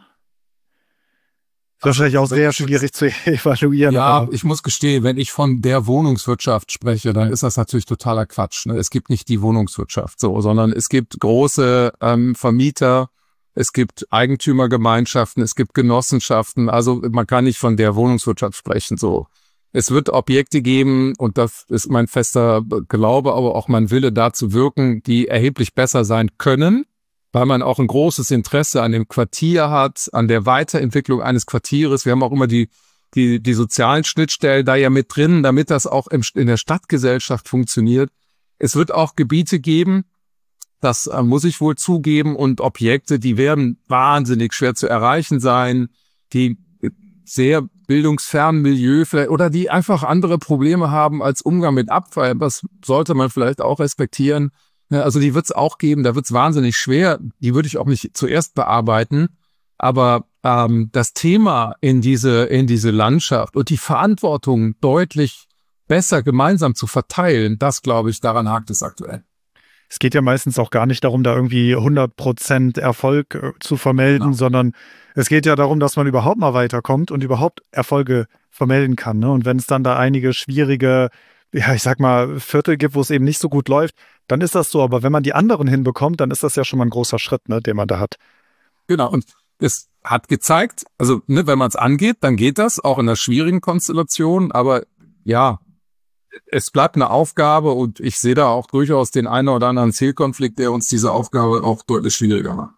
[SPEAKER 1] Das ist wahrscheinlich auch sehr schwierig zu evaluieren.
[SPEAKER 2] Ja, ich muss gestehen, wenn ich von der Wohnungswirtschaft spreche, dann ist das natürlich totaler Quatsch. Ne? Es gibt nicht die Wohnungswirtschaft so, sondern es gibt große Vermieter, es gibt Eigentümergemeinschaften, es gibt Genossenschaften. Also man kann nicht von der Wohnungswirtschaft sprechen so. Es wird Objekte geben, und das ist mein fester Glaube, aber auch mein Wille, da zu wirken, die erheblich besser sein können, weil man auch ein großes Interesse an dem Quartier hat, an der Weiterentwicklung eines Quartieres. Wir haben auch immer die sozialen Schnittstellen da ja mit drin, damit das auch in der Stadtgesellschaft funktioniert. Es wird auch Gebiete geben, das muss ich wohl zugeben, und Objekte, die werden wahnsinnig schwer zu erreichen sein, die sehr bildungsfernen Milieu vielleicht, oder die einfach andere Probleme haben als Umgang mit Abfall. Das sollte man vielleicht auch respektieren. Ja, also die wird es auch geben, da wird es wahnsinnig schwer, die würde ich auch nicht zuerst bearbeiten, aber das Thema in diese Landschaft und die Verantwortung deutlich besser gemeinsam zu verteilen, das glaube ich, daran hakt es aktuell.
[SPEAKER 1] Es geht ja meistens auch gar nicht darum, da irgendwie 100% Erfolg zu vermelden, sondern es geht ja darum, dass man überhaupt mal weiterkommt und überhaupt Erfolge vermelden kann. Ne? Und wenn es dann da einige schwierige, ja, ich sag mal, Viertel gibt, wo es eben nicht so gut läuft, dann ist das so. Aber wenn man die anderen hinbekommt, dann ist das ja schon mal ein großer Schritt, ne, den man da hat.
[SPEAKER 2] Genau, und es hat gezeigt, also ne, wenn man es angeht, dann geht das, auch in einer schwierigen Konstellation, aber ja, es bleibt eine Aufgabe und ich sehe da auch durchaus den einen oder anderen Zielkonflikt, der uns diese Aufgabe auch deutlich schwieriger macht.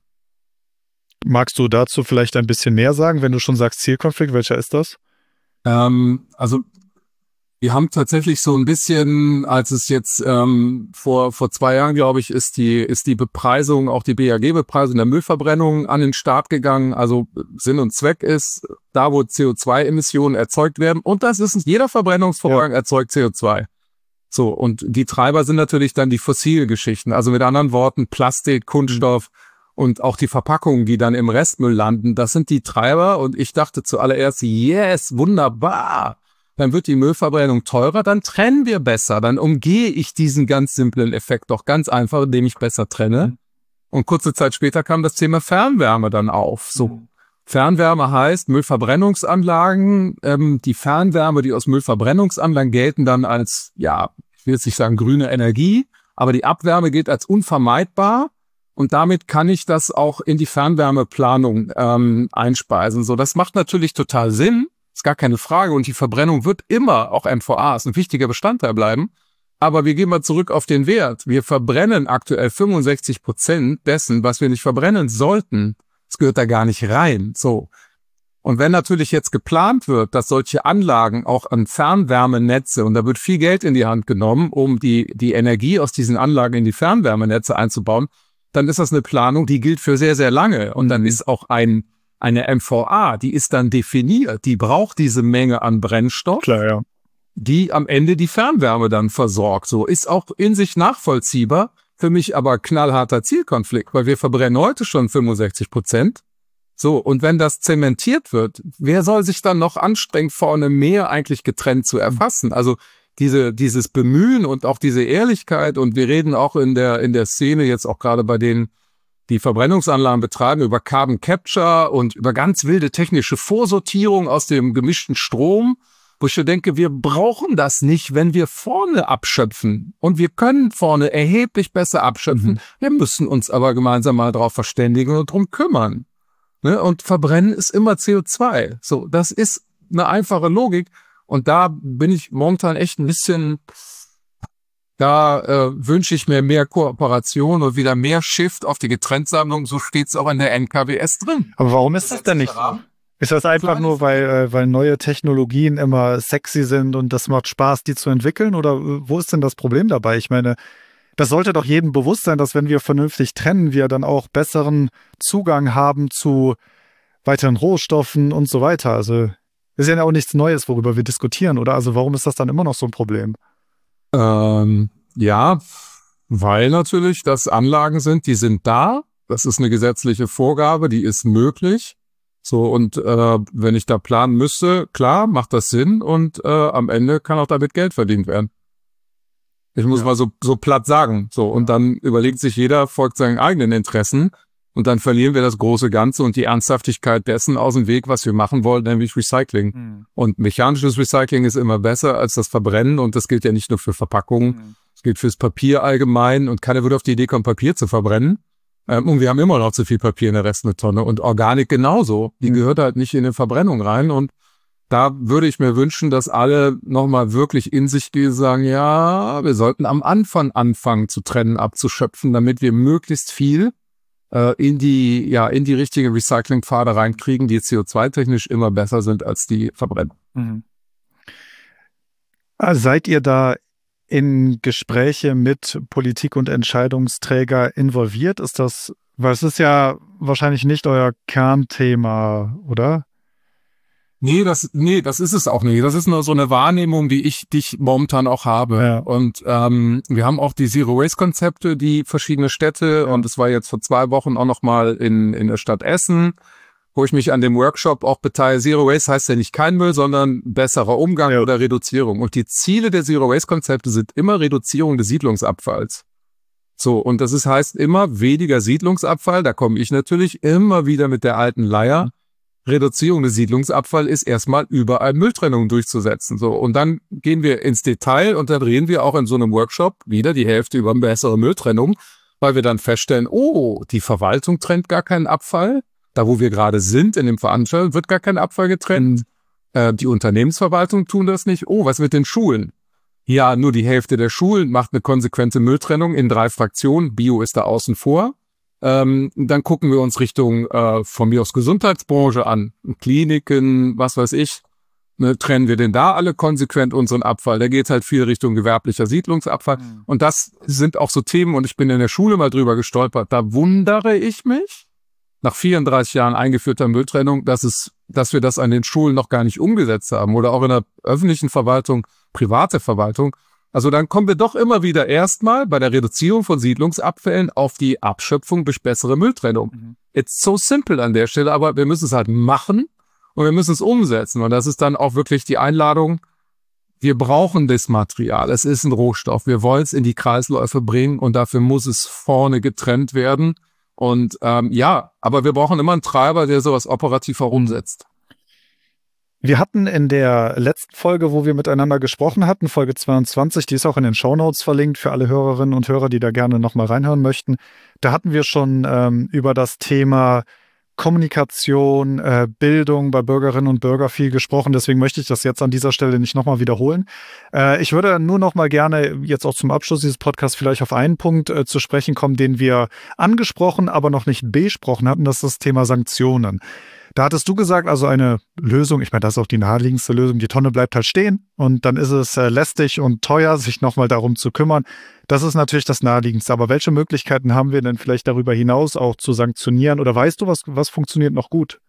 [SPEAKER 1] Magst du dazu vielleicht ein bisschen mehr sagen, wenn du schon sagst Zielkonflikt, welcher ist das?
[SPEAKER 2] Also wir haben tatsächlich so ein bisschen, als es jetzt vor 2 Jahren, glaube ich, ist die Bepreisung, auch die BAG-Bepreisung der Müllverbrennung an den Start gegangen. Also Sinn und Zweck ist, da wo CO2-Emissionen erzeugt werden, und das ist jeder Verbrennungsvorgang erzeugt CO2. So, und die Treiber sind natürlich dann die fossilen Geschichten. Also mit anderen Worten, Plastik, Kunststoff und auch die Verpackungen, die dann im Restmüll landen, das sind die Treiber. Und ich dachte zuallererst, yes, wunderbar. Dann wird die Müllverbrennung teurer, dann trennen wir besser. Dann umgehe ich diesen ganz simplen Effekt doch ganz einfach, indem ich besser trenne. Und kurze Zeit später kam das Thema Fernwärme dann auf. So, Fernwärme heißt Müllverbrennungsanlagen. Die Fernwärme, die aus Müllverbrennungsanlagen gelten dann als, ja, ich will jetzt nicht sagen grüne Energie, aber die Abwärme gilt als unvermeidbar. Und damit kann ich das auch in die Fernwärmeplanung einspeisen. So, das macht natürlich total Sinn. Ist gar keine Frage. Und die Verbrennung wird immer, auch MVA, ist ein wichtiger Bestandteil bleiben. Aber wir gehen mal zurück auf den Wert. Wir verbrennen aktuell 65% dessen, was wir nicht verbrennen sollten. Das gehört da gar nicht rein. So. Und wenn natürlich jetzt geplant wird, dass solche Anlagen auch an Fernwärmenetze, und da wird viel Geld in die Hand genommen, um die Energie aus diesen Anlagen in die Fernwärmenetze einzubauen, dann ist das eine Planung, die gilt für sehr, sehr lange. Und dann ist auch eine MVA, die ist dann definiert, die braucht diese Menge an Brennstoff,
[SPEAKER 1] Klar, ja,
[SPEAKER 2] die am Ende die Fernwärme dann versorgt. So ist auch in sich nachvollziehbar, für mich aber knallharter Zielkonflikt, weil wir verbrennen heute schon 65%. So, und wenn das zementiert wird, wer soll sich dann noch anstrengen, vorne mehr eigentlich getrennt zu erfassen? Also dieses Bemühen und auch diese Ehrlichkeit, und wir reden auch in der Szene jetzt auch gerade bei denen, die Verbrennungsanlagen betreiben, über Carbon Capture und über ganz wilde technische Vorsortierung aus dem gemischten Strom, wo ich denke, wir brauchen das nicht, wenn wir vorne abschöpfen. Und wir können vorne erheblich besser abschöpfen. Wir müssen uns aber gemeinsam mal darauf verständigen und drum kümmern. Ne? Und Verbrennen ist immer CO2. So, das ist eine einfache Logik. Und da bin ich momentan echt ein bisschen... Da wünsche ich mir mehr Kooperation und wieder mehr Shift auf die Getrenntsammlung. So steht es auch in der NKWS drin.
[SPEAKER 1] Aber warum ist das denn nicht so? Ist das einfach nur, weil neue Technologien immer sexy sind und das macht Spaß, die zu entwickeln? Oder wo ist denn das Problem dabei? Ich meine, das sollte doch jedem bewusst sein, dass wenn wir vernünftig trennen, wir dann auch besseren Zugang haben zu weiteren Rohstoffen und so weiter. Also ist ja auch nichts Neues, worüber wir diskutieren, oder? Also warum ist das dann immer noch so ein Problem?
[SPEAKER 2] Ja, weil natürlich das Anlagen sind, die sind da. Das ist eine gesetzliche Vorgabe, die ist möglich. So, und wenn ich da planen müsste, klar, macht das Sinn, und am Ende kann auch damit Geld verdient werden. Ich muss mal so platt sagen. So, und dann überlegt sich jeder, folgt seinen eigenen Interessen, und dann verlieren wir das große Ganze und die Ernsthaftigkeit dessen aus dem Weg, was wir machen wollen, nämlich Recycling. Und mechanisches Recycling ist immer besser als das Verbrennen, und das gilt ja nicht nur für Verpackungen, es gilt fürs Papier allgemein, und keiner würde auf die Idee kommen, Papier zu verbrennen. Und wir haben immer noch zu viel Papier in der Restmülltonne, und Organik genauso. Die gehört halt nicht in eine Verbrennung rein, und da würde ich mir wünschen, dass alle nochmal wirklich in sich gehen, sagen, ja, wir sollten am Anfang anfangen zu trennen, abzuschöpfen, damit wir möglichst viel in die richtige Recyclingpfade reinkriegen, die CO2-technisch immer besser sind als die Verbrennung.
[SPEAKER 1] Also seid ihr da in Gespräche mit Politik und Entscheidungsträger involviert? Ist das, weil es ist ja wahrscheinlich nicht euer Kernthema, oder?
[SPEAKER 2] Nee, das ist es auch nicht. Das ist nur so eine Wahrnehmung, die ich momentan auch habe.
[SPEAKER 1] Ja.
[SPEAKER 2] Und wir haben auch die Zero-Waste-Konzepte, die verschiedene Städte. Und es war jetzt vor 2 Wochen auch noch mal in der Stadt Essen, wo ich mich an dem Workshop auch beteilige. Zero Waste heißt ja nicht kein Müll, sondern besserer Umgang oder Reduzierung. Und die Ziele der Zero-Waste-Konzepte sind immer Reduzierung des Siedlungsabfalls. So, und das heißt immer weniger Siedlungsabfall. Da komme ich natürlich immer wieder mit der alten Leier. Reduzierung des Siedlungsabfalls ist erstmal überall Mülltrennung durchzusetzen. So, und dann gehen wir ins Detail und dann reden wir auch in so einem Workshop wieder die Hälfte über bessere Mülltrennung, weil wir dann feststellen, oh, die Verwaltung trennt gar keinen Abfall. Da, wo wir gerade sind, in dem Veranstaltung, wird gar kein Abfall getrennt. Die Unternehmensverwaltung tun das nicht. Oh, was mit den Schulen? Ja, nur die Hälfte der Schulen macht eine konsequente Mülltrennung in 3 Fraktionen. Bio ist da außen vor. Dann gucken wir uns Richtung von mir aus Gesundheitsbranche an. Kliniken, was weiß ich. Ne, trennen wir denn da alle konsequent unseren Abfall? Da geht halt viel Richtung gewerblicher Siedlungsabfall. Und das sind auch so Themen, und ich bin in der Schule mal drüber gestolpert. Da wundere ich mich, nach 34 Jahren eingeführter Mülltrennung, dass wir das an den Schulen noch gar nicht umgesetzt haben oder auch in der öffentlichen Verwaltung, private Verwaltung. Also dann kommen wir doch immer wieder erstmal bei der Reduzierung von Siedlungsabfällen auf die Abschöpfung durch bessere Mülltrennung. It's so simple an der Stelle, aber wir müssen es halt machen und wir müssen es umsetzen. Und das ist dann auch wirklich die Einladung, wir brauchen das Material. Es ist ein Rohstoff. Wir wollen es in die Kreisläufe bringen und dafür muss es vorne getrennt werden. Und aber wir brauchen immer einen Treiber, der sowas operativ herumsetzt.
[SPEAKER 1] Wir hatten in der letzten Folge, wo wir miteinander gesprochen hatten, Folge 22, die ist auch in den Shownotes verlinkt für alle Hörerinnen und Hörer, die da gerne nochmal reinhören möchten. Da hatten wir schon über das Thema Kommunikation, Bildung bei Bürgerinnen und Bürgern viel gesprochen. Deswegen möchte ich das jetzt an dieser Stelle nicht nochmal wiederholen. Ich würde nur nochmal gerne jetzt auch zum Abschluss dieses Podcasts vielleicht auf einen Punkt zu sprechen kommen, den wir angesprochen, aber noch nicht besprochen hatten. Das ist das Thema Sanktionen. Da hattest du gesagt, also eine Lösung, ich meine, das ist auch die naheliegendste Lösung, die Tonne bleibt halt stehen und dann ist es lästig und teuer, sich nochmal darum zu kümmern. Das ist natürlich das Naheliegendste. Aber welche Möglichkeiten haben wir denn vielleicht darüber hinaus auch zu sanktionieren? Oder weißt du, was funktioniert noch gut?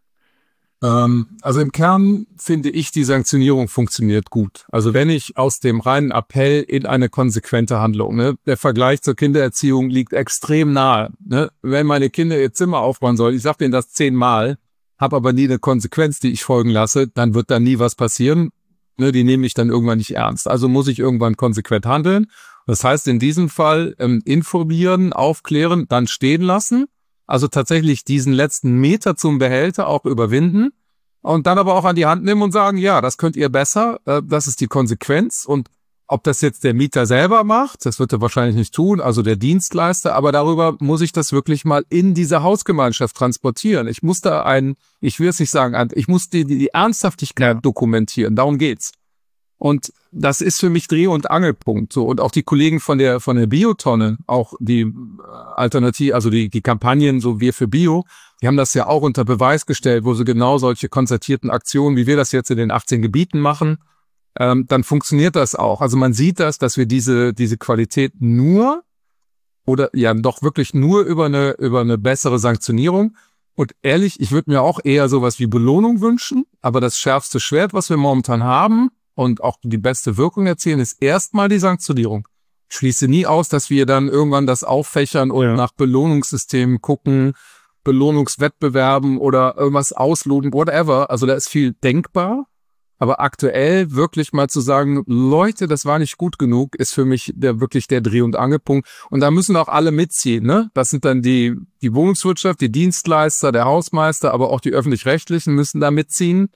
[SPEAKER 2] Also im Kern finde ich, die Sanktionierung funktioniert gut. Also wenn ich aus dem reinen Appell in eine konsequente Handlung, ne, der Vergleich zur Kindererziehung liegt extrem nahe. Ne? Wenn meine Kinder ihr Zimmer aufbauen sollen, ich sage denen das 10-mal, habe aber nie eine Konsequenz, die ich folgen lasse, dann wird da nie was passieren. Ne, die nehme ich dann irgendwann nicht ernst. Also muss ich irgendwann konsequent handeln. Das heißt in diesem Fall informieren, aufklären, dann stehen lassen. Also tatsächlich diesen letzten Meter zum Behälter auch überwinden und dann aber auch an die Hand nehmen und sagen, ja, das könnt ihr besser, das ist die Konsequenz. Und ob das jetzt der Mieter selber macht, das wird er wahrscheinlich nicht tun, also der Dienstleister, aber darüber muss ich das wirklich mal in diese Hausgemeinschaft transportieren. Ich muss da ich will es nicht sagen, ich muss die Ernsthaftigkeit dokumentieren, darum geht's. Und das ist für mich Dreh- und Angelpunkt. So, und auch die Kollegen von der Biotonne, auch die Alternative, also die Kampagnen, so wir für Bio, die haben das ja auch unter Beweis gestellt, wo sie genau solche konzertierten Aktionen, wie wir das jetzt in den 18 Gebieten machen, dann funktioniert das auch. Also man sieht dass wir diese Qualität nur oder ja doch wirklich nur über eine bessere Sanktionierung. Und ehrlich, ich würde mir auch eher sowas wie Belohnung wünschen, aber das schärfste Schwert, was wir momentan haben und auch die beste Wirkung erzielen, ist erstmal die Sanktionierung. Ich schließe nie aus, dass wir dann irgendwann das auffächern und nach Belohnungssystemen gucken, Belohnungswettbewerben oder irgendwas ausloten, whatever. Also da ist viel denkbar. Aber aktuell wirklich mal zu sagen, Leute, das war nicht gut genug, ist für mich wirklich der Dreh- und Angelpunkt. Und da müssen auch alle mitziehen, ne? Das sind dann die Wohnungswirtschaft, die Dienstleister, der Hausmeister, aber auch die Öffentlich-Rechtlichen müssen da mitziehen,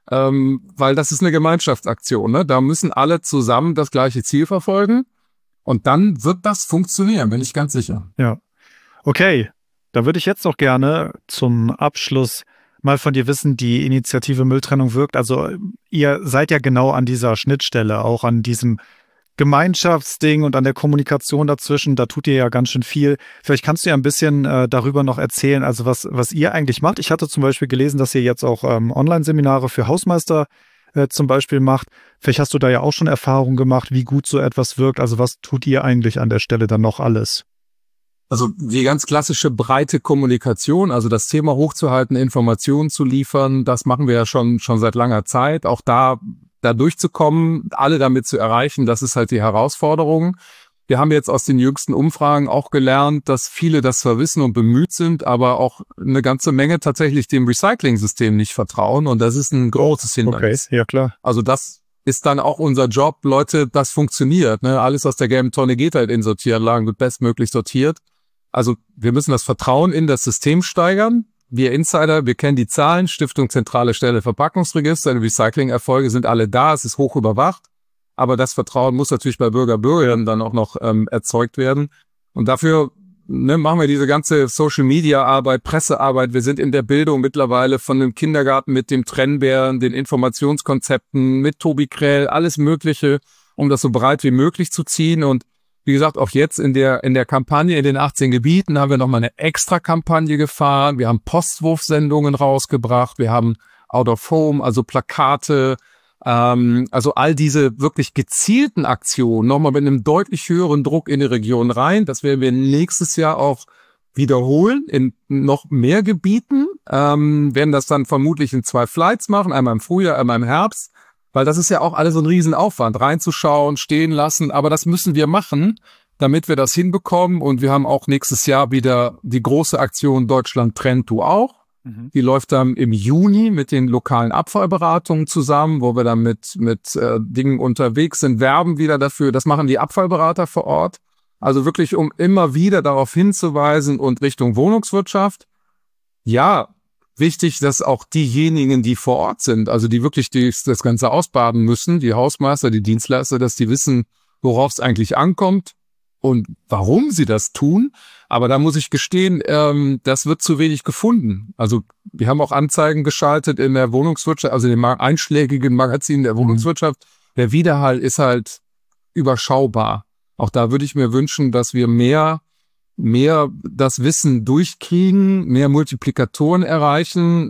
[SPEAKER 2] weil das ist eine Gemeinschaftsaktion, ne? Da müssen alle zusammen das gleiche Ziel verfolgen. Und dann wird das funktionieren, bin ich ganz sicher.
[SPEAKER 1] Ja, okay. Da würde ich jetzt noch gerne zum Abschluss mal von dir wissen, die Initiative Mülltrennung wirkt. Also ihr seid ja genau an dieser Schnittstelle, auch an diesem Gemeinschaftsding und an der Kommunikation dazwischen. Da tut ihr ja ganz schön viel. Vielleicht kannst du ja ein bisschen darüber noch erzählen, also was ihr eigentlich macht. Ich hatte zum Beispiel gelesen, dass ihr jetzt auch Online-Seminare für Hausmeister zum Beispiel macht. Vielleicht hast du da ja auch schon Erfahrungen gemacht, wie gut so etwas wirkt. Also was tut ihr eigentlich an der Stelle dann noch alles?
[SPEAKER 2] Also die ganz klassische breite Kommunikation, also das Thema hochzuhalten, Informationen zu liefern, das machen wir ja schon seit langer Zeit. Auch da durchzukommen, alle damit zu erreichen, das ist halt die Herausforderung. Wir haben jetzt aus den jüngsten Umfragen auch gelernt, dass viele das zwar wissen und bemüht sind, aber auch eine ganze Menge tatsächlich dem Recycling-System nicht vertrauen. Und das ist ein großes Hindernis.
[SPEAKER 1] Okay, ja klar.
[SPEAKER 2] Also das ist dann auch unser Job, Leute, das funktioniert. Ne? Alles aus der gelben Tonne geht halt in Sortieranlagen, wird bestmöglich sortiert. Also wir müssen das Vertrauen in das System steigern. Wir Insider, wir kennen die Zahlen, Stiftung Zentrale Stelle Verpackungsregister, die Recycling-Erfolge sind alle da, es ist hoch überwacht. Aber das Vertrauen muss natürlich bei Bürgerinnen dann auch noch erzeugt werden. Und dafür machen wir diese ganze Social-Media-Arbeit, Pressearbeit. Wir sind in der Bildung mittlerweile von dem Kindergarten mit dem Trennbären, den Informationskonzepten, mit Tobi Kräll, alles Mögliche, um das so breit wie möglich zu ziehen. Und wie gesagt, auch jetzt in der Kampagne in den 18 Gebieten haben wir nochmal eine Extra-Kampagne gefahren. Wir haben Postwurfsendungen rausgebracht. Wir haben Out of Home, also Plakate, also all diese wirklich gezielten Aktionen nochmal mit einem deutlich höheren Druck in die Region rein. Das werden wir nächstes Jahr auch wiederholen in noch mehr Gebieten. Werden das dann vermutlich in 2 Flights machen, einmal im Frühjahr, einmal im Herbst. Weil das ist ja auch alles so ein Riesenaufwand, reinzuschauen, stehen lassen. Aber das müssen wir machen, damit wir das hinbekommen. Und wir haben auch nächstes Jahr wieder die große Aktion Deutschland trennt, du auch. Die läuft dann im Juni mit den lokalen Abfallberatungen zusammen, wo wir dann mit Dingen unterwegs sind, werben wieder dafür. Das machen die Abfallberater vor Ort. Also wirklich, um immer wieder darauf hinzuweisen und Richtung Wohnungswirtschaft. Ja, wichtig, dass auch diejenigen, die vor Ort sind, also die wirklich das Ganze ausbaden müssen, die Hausmeister, die Dienstleister, dass die wissen, worauf es eigentlich ankommt und warum sie das tun. Aber da muss ich gestehen, das wird zu wenig gefunden. Also wir haben auch Anzeigen geschaltet in der Wohnungswirtschaft, also in den einschlägigen Magazinen der Wohnungswirtschaft. Der Widerhall ist halt überschaubar. Auch da würde ich mir wünschen, dass wir mehr das Wissen durchkriegen, mehr Multiplikatoren erreichen.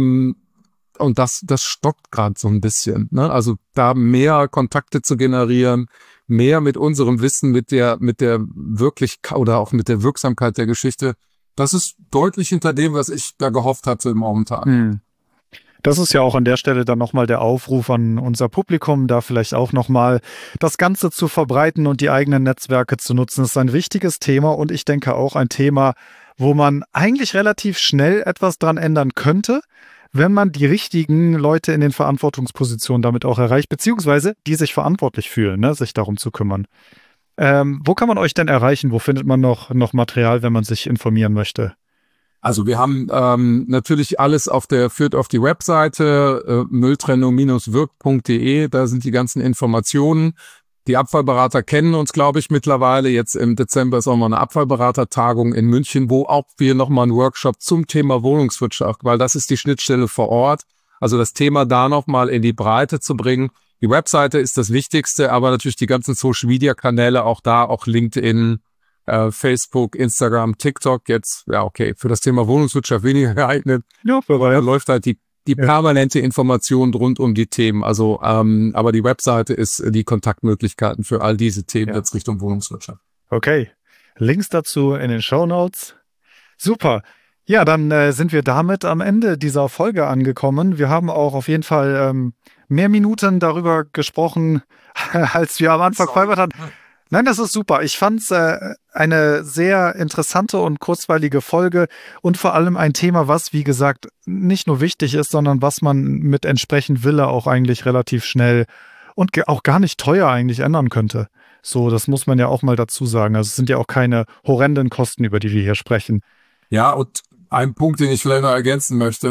[SPEAKER 2] Und das stockt gerade so ein bisschen. Ne? Also da mehr Kontakte zu generieren, mehr mit unserem Wissen, mit der Wirklichkeit oder auch mit der Wirksamkeit der Geschichte. Das ist deutlich hinter dem, was ich da gehofft hatte momentan.
[SPEAKER 1] Das ist ja auch an der Stelle dann nochmal der Aufruf an unser Publikum, da vielleicht auch nochmal das Ganze zu verbreiten und die eigenen Netzwerke zu nutzen. Das ist ein wichtiges Thema und ich denke auch ein Thema, wo man eigentlich relativ schnell etwas dran ändern könnte, wenn man die richtigen Leute in den Verantwortungspositionen damit auch erreicht, beziehungsweise die sich verantwortlich fühlen, ne, sich darum zu kümmern. Wo kann man euch denn erreichen? Wo findet man noch Material, wenn man sich informieren möchte?
[SPEAKER 2] Also wir haben natürlich alles führt auf die Webseite mülltrennung-wirkt.de, da sind die ganzen Informationen. Die Abfallberater kennen uns, glaube ich, mittlerweile. Jetzt im Dezember ist auch mal eine Abfallberatertagung in München, wo auch wir nochmal einen Workshop zum Thema Wohnungswirtschaft, weil das ist die Schnittstelle vor Ort. Also das Thema da nochmal in die Breite zu bringen. Die Webseite ist das Wichtigste, aber natürlich die ganzen Social-Media-Kanäle, auch da, auch LinkedIn, Facebook, Instagram, TikTok jetzt, ja okay, für das Thema Wohnungswirtschaft weniger geeignet. Ja, da läuft halt die permanente Information rund um die Themen. Also, aber die Webseite ist die Kontaktmöglichkeiten für all diese Themen jetzt Richtung Wohnungswirtschaft.
[SPEAKER 1] Okay, Links dazu in den Shownotes. Super. Ja, dann sind wir damit am Ende dieser Folge angekommen. Wir haben auch auf jeden Fall mehr Minuten darüber gesprochen, als wir am Anfang vereinbart hatten. Nein, das ist super. Ich fand es eine sehr interessante und kurzweilige Folge und vor allem ein Thema, was, wie gesagt, nicht nur wichtig ist, sondern was man mit entsprechend Wille auch eigentlich relativ schnell und auch gar nicht teuer eigentlich ändern könnte. So, das muss man ja auch mal dazu sagen. Also es sind ja auch keine horrenden Kosten, über die wir hier sprechen.
[SPEAKER 2] Ja, und ein Punkt, den ich vielleicht noch ergänzen möchte,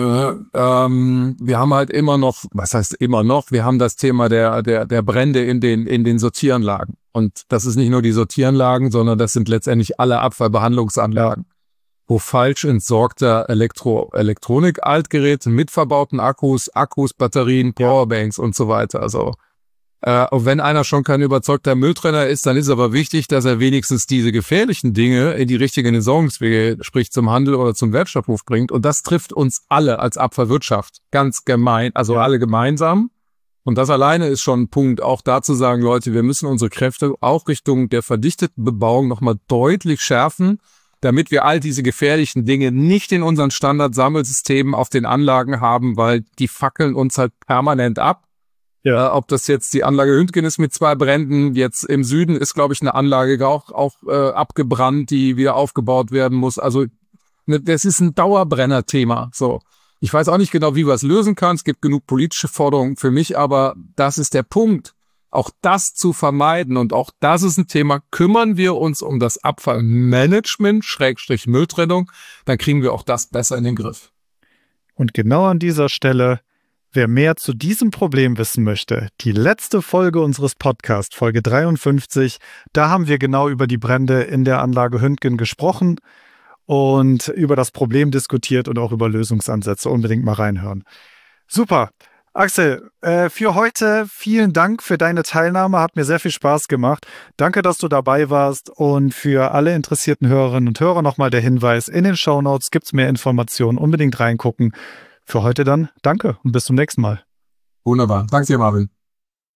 [SPEAKER 2] wir haben halt immer noch, was heißt immer noch, wir haben das Thema der Brände in den Sortieranlagen. Und das ist nicht nur die Sortieranlagen, sondern das sind letztendlich alle Abfallbehandlungsanlagen, wo falsch entsorgter Elektronik-Altgeräte mit verbauten Akkus, Batterien, Powerbanks und so weiter, also und wenn einer schon kein überzeugter Mülltrenner ist, dann ist aber wichtig, dass er wenigstens diese gefährlichen Dinge in die richtigen Entsorgungswege, sprich zum Handel oder zum Wertstoffhof bringt. Und das trifft uns alle als Abfallwirtschaft ganz gemein, also alle gemeinsam. Und das alleine ist schon ein Punkt, auch da zu sagen, Leute, wir müssen unsere Kräfte auch Richtung der verdichteten Bebauung nochmal deutlich schärfen. damit wir all diese gefährlichen Dinge nicht in unseren Standardsammelsystemen auf den Anlagen haben, weil die fackeln uns halt permanent ab. Ja, ob das jetzt die Anlage Hündgen ist mit 2 Bränden, jetzt im Süden ist, glaube ich, eine Anlage auch abgebrannt, die wieder aufgebaut werden muss. Also das ist ein Dauerbrenner-Thema. So, ich weiß auch nicht genau, wie man es lösen kann. Es gibt genug politische Forderungen für mich, aber das ist der Punkt, auch das zu vermeiden. Und auch das ist ein Thema. Kümmern wir uns um das Abfallmanagement, / Mülltrennung, dann kriegen wir auch das besser in den Griff.
[SPEAKER 1] Und genau an dieser Stelle, wer mehr zu diesem Problem wissen möchte, die letzte Folge unseres Podcasts, Folge 53, da haben wir genau über die Brände in der Anlage Hündgen gesprochen und über das Problem diskutiert und auch über Lösungsansätze. Unbedingt mal reinhören. Super. Axel, für heute vielen Dank für deine Teilnahme, hat mir sehr viel Spaß gemacht. Danke, dass du dabei warst, und für alle interessierten Hörerinnen und Hörer nochmal der Hinweis, in den Shownotes gibt es mehr Informationen, unbedingt reingucken. Für heute dann danke und bis zum nächsten Mal.
[SPEAKER 2] Wunderbar. Danke dir, Marvin.